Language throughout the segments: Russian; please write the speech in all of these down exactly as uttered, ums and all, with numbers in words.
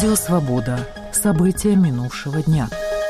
Радио «Свобода». События минувшего дня.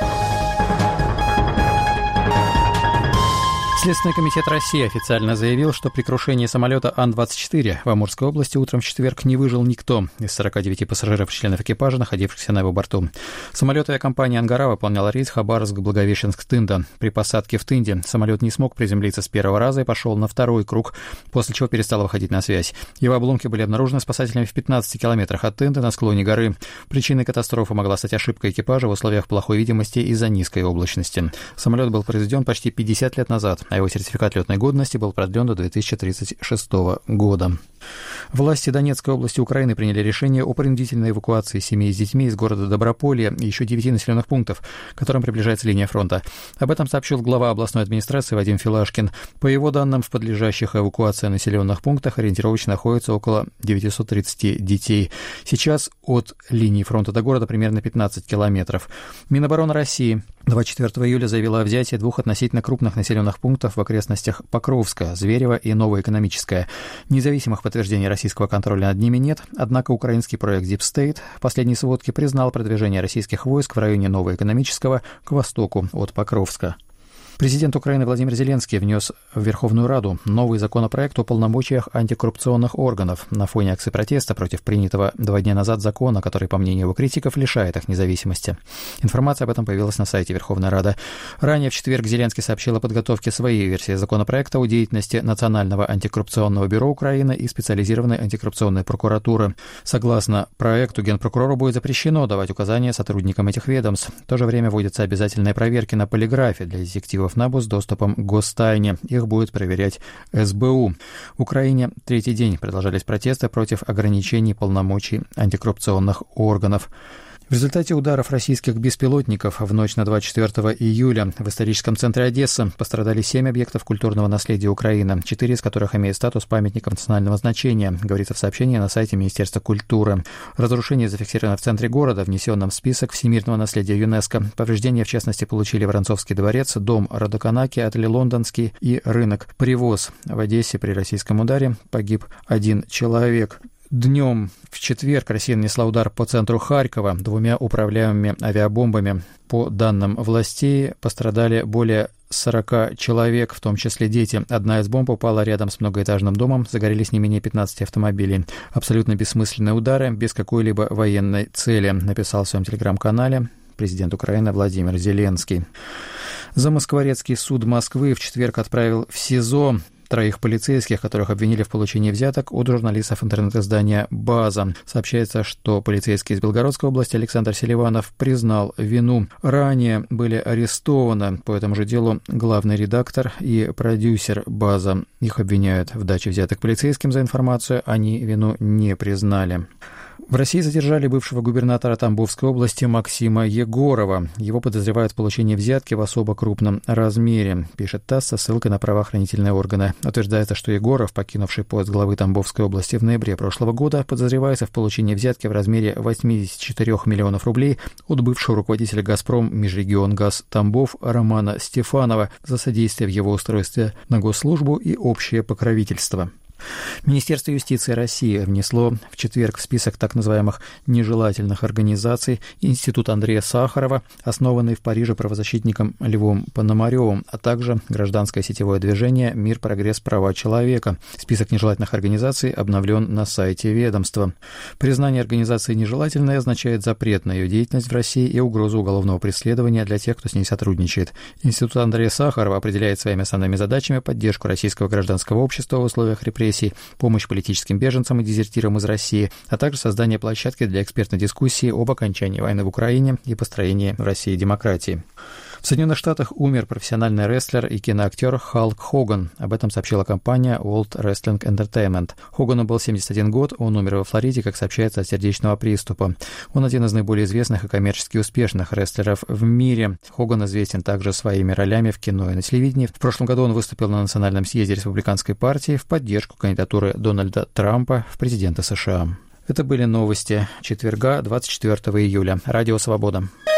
Следственный комитет России официально заявил, что при крушении самолета Ан двадцать четыре в Амурской области утром в четверг не выжил никто из сорока девяти пассажиров и членов экипажа, находившихся на его борту. Самолет авиакомпании «Ангара» выполнял рейс Хабаровск-Благовещенск-Тында. При посадке в Тынде самолет не смог приземлиться с первого раза и пошел на второй круг, после чего перестал выходить на связь. Его обломки были обнаружены спасателями в пятнадцати километрах от Тынды на склоне горы. Причиной катастрофы могла стать ошибка экипажа в условиях плохой видимости из-за низкой облачности. Самолет был произведен почти пятьдесят лет назад, а его сертификат летной годности был продлен до две тысячи тридцать шестого года. Власти Донецкой области Украины приняли решение о принудительной эвакуации семей с детьми из города Доброполье и еще девяти населенных пунктов, к которым приближается линия фронта. Об этом сообщил глава областной администрации Вадим Филашкин. По его данным, в подлежащих эвакуации населенных пунктах ориентировочно находится около девятисот тридцати детей. Сейчас от линии фронта до города примерно пятнадцать километров. Минобороны России двадцать четвёртого июля заявила о взятии двух относительно крупных населенных пунктов в окрестностях Покровска, Зверево и Новоэкономическое. Независимых подтверждений российского контроля над ними нет, однако украинский проект Deep State в последней сводке признал продвижение российских войск в районе Новоэкономического к востоку от Покровска. Президент Украины Владимир Зеленский внес в Верховную Раду новый законопроект о полномочиях антикоррупционных органов на фоне акций протеста против принятого два дня назад закона, который, по мнению его критиков, лишает их независимости. Информация об этом появилась на сайте Верховной Рады. Ранее в четверг Зеленский сообщил о подготовке своей версии законопроекта о деятельности Национального антикоррупционного бюро Украины и специализированной антикоррупционной прокуратуры. Согласно проекту, Генпрокурору будет запрещено давать указания сотрудникам этих ведомств. В то же время вводятся обязательные проверки на полиграфе для детективов НАБУ с доступом к гостайне. Их будет проверять эс бэ у. В Украине третий день продолжались протесты против ограничений полномочий антикоррупционных органов. В результате ударов российских беспилотников в ночь на двадцать четвёртого июля в историческом центре Одессы пострадали семь объектов культурного наследия Украины, четыре из которых имеют статус памятников национального значения, говорится в сообщении на сайте Министерства культуры. Разрушение зафиксировано в центре города, внесенном в список всемирного наследия ЮНЕСКО. Повреждения, в частности, получили Воронцовский дворец, дом Родоканаки, отель Лондонский и рынок Привоз. В Одессе при российском ударе погиб один человек. Днем в четверг Россия нанесла удар по центру Харькова двумя управляемыми авиабомбами. По данным властей, пострадали более сорока человек, в том числе дети. Одна из бомб упала рядом с многоэтажным домом, загорелись не менее пятнадцати автомобилей. Абсолютно бессмысленные удары, без какой-либо военной цели, написал в своем телеграм-канале президент Украины Владимир Зеленский. Замоскворецкий суд Москвы в четверг отправил в СИЗО троих полицейских, которых обвинили в получении взяток от журналистов интернет-издания «База». Сообщается, что полицейский из Белгородской области Александр Селиванов признал вину. Ранее были арестованы по этому же делу главный редактор и продюсер «База». Их обвиняют в даче взяток полицейским за информацию, они вину не признали. В России задержали бывшего губернатора Тамбовской области Максима Егорова. Его подозревают в получении взятки в особо крупном размере, пишет ТАСС со ссылкой на правоохранительные органы. Утверждается, что Егоров, покинувший пост главы Тамбовской области в ноябре прошлого года, подозревается в получении взятки в размере восемьдесят четыре миллионов рублей от бывшего руководителя «Газпром» Межрегионгаз Тамбов Романа Стефанова за содействие в его устройстве на госслужбу и общее покровительство. Министерство юстиции России внесло в четверг в список так называемых нежелательных организаций Институт Андрея Сахарова, основанный в Париже правозащитником Львом Пономаревым, а также гражданское сетевое движение «Мир, прогресс, права человека». Список нежелательных организаций обновлен на сайте ведомства. Признание организации нежелательной означает запрет на ее деятельность в России и угрозу уголовного преследования для тех, кто с ней сотрудничает. Институт Андрея Сахарова определяет своими основными задачами поддержку российского гражданского общества в условиях репрессий, помощь политическим беженцам и дезертирам из России, а также создание площадки для экспертной дискуссии об окончании войны в Украине и построении в России демократии. В Соединенных Штатах умер профессиональный рестлер и киноактер Халк Хоган. Об этом сообщила компания World Wrestling Entertainment. Хогану был семьдесят один год, он умер во Флориде, как сообщается, от сердечного приступа. Он один из наиболее известных и коммерчески успешных рестлеров в мире. Хоган известен также своими ролями в кино и на телевидении. В прошлом году он выступил на Национальном съезде Республиканской партии в поддержку кандидатуры Дональда Трампа в президенты США. Это были новости четверга, двадцать четвёртого июля. Радио «Свобода».